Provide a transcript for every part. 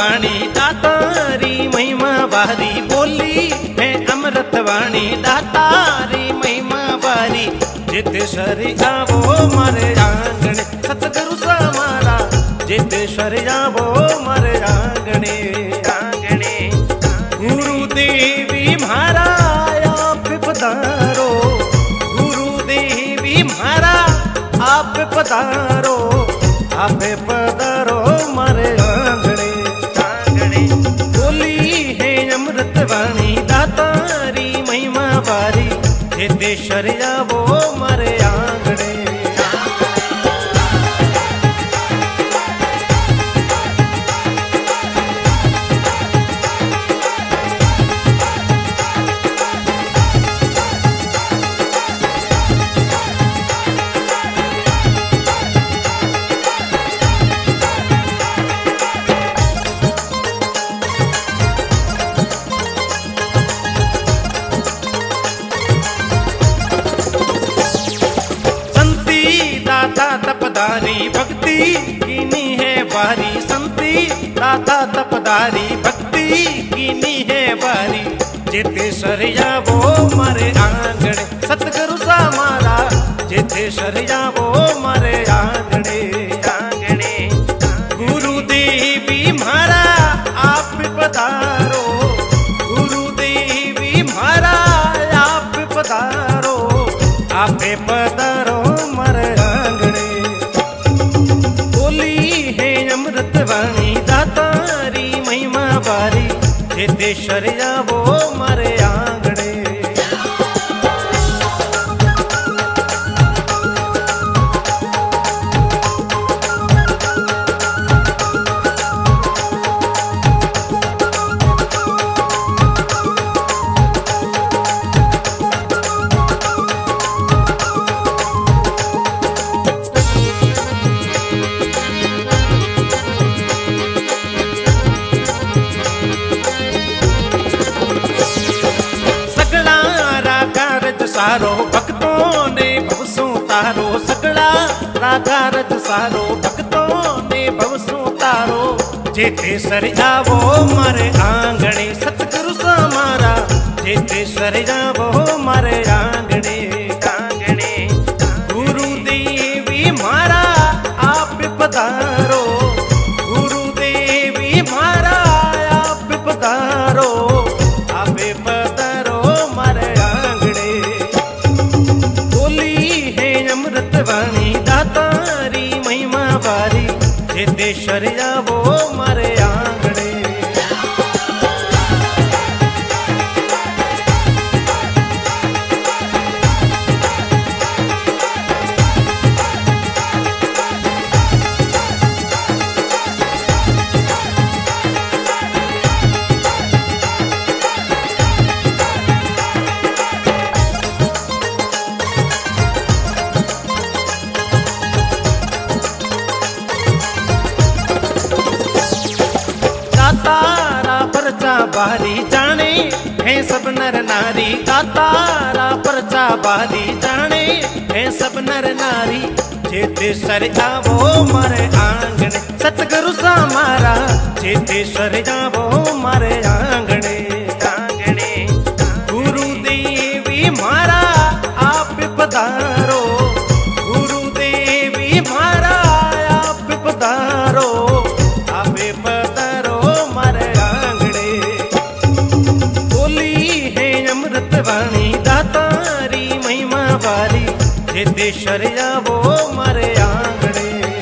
वाणी दातारी महिमा बारी, बोली है अमृत वाणी दातारी महिमा बारी। जेतेश्वर आवो मारे आंगणे सतगुरु समारा, जेतेश्वर आवो मारे आंगणे आंगणे। गुरु देवी म्हारा आप पधारो, गुरु देवी म्हारा आप पधारो, आप पधारो मारे आंगणे आंगणे। बोली है अमृत वाणी दातारी महिमा बारी, जेतेश्वर आवो मारे आंगणे। तपदारी भक्ति कीनी है बारी, संती दाता तपदारी भक्ति कीनी है बारी। जेतेश्वर आवो मारे आंगणे सतगुरु समारा, जेतेश्वर आवो मारे आंगणे आंगणे। गुरु देवी म्हारा आप पधारो, गुरु देवी म्हारा आप पधारो, आप पधारो मारे आंगणे। अमृत वाणी दातारी महिमा बारी, जेतेश्वर आवो मारे आंगणे। सारो भक्तों ने भवसों तारो, सगड़ा राधा रज सारो भक्तों ने भवसों तारो। जेतेश्वर आवो मारे आंगणे सतगुरु समारा, जेतेश्वर आवो मारे आंगणे आंगणे। गुरु देवी म्हारा आप पधारो, गुरु देवी म्हारा आप पधारो, आप पधारो मारे वाणी दातारी महिमा बारी, जेतेश्वर आवो मारे आंगणे। तारा परचा बारी जाने है सब नर नारी, तारा परचा बारी जाने है सब नर नारी। जेतेश्वर आवो मारे आंगणे सतगुरु समारा, जेतेश्वर आवो मारे आंगणे आंगणे। गुरु देवी म्हारा आप पधारो, गुरु देवी म्हारा आप पधारो, आप पधारो मारे आंगणे। बोली है अमृत वाणी दातारी महिमा बारी, जेतेश्वर आवो मारे आंगणे।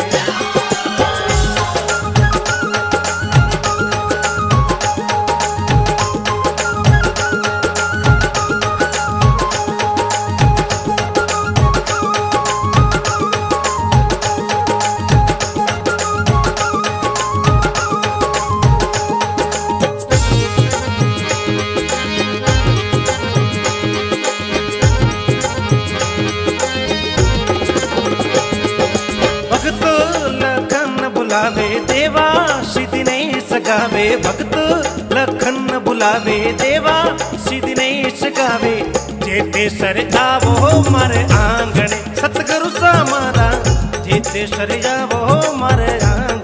बुलावे देवा सिद्धि नहीं सगावे, भक्त लखन बुलावे देवा सिद्धि नहीं सगावे। जेतेश्वर आवो मारे आंगणे सतगुरु समारा, जेतेश्वर आवो मारे आंगणे।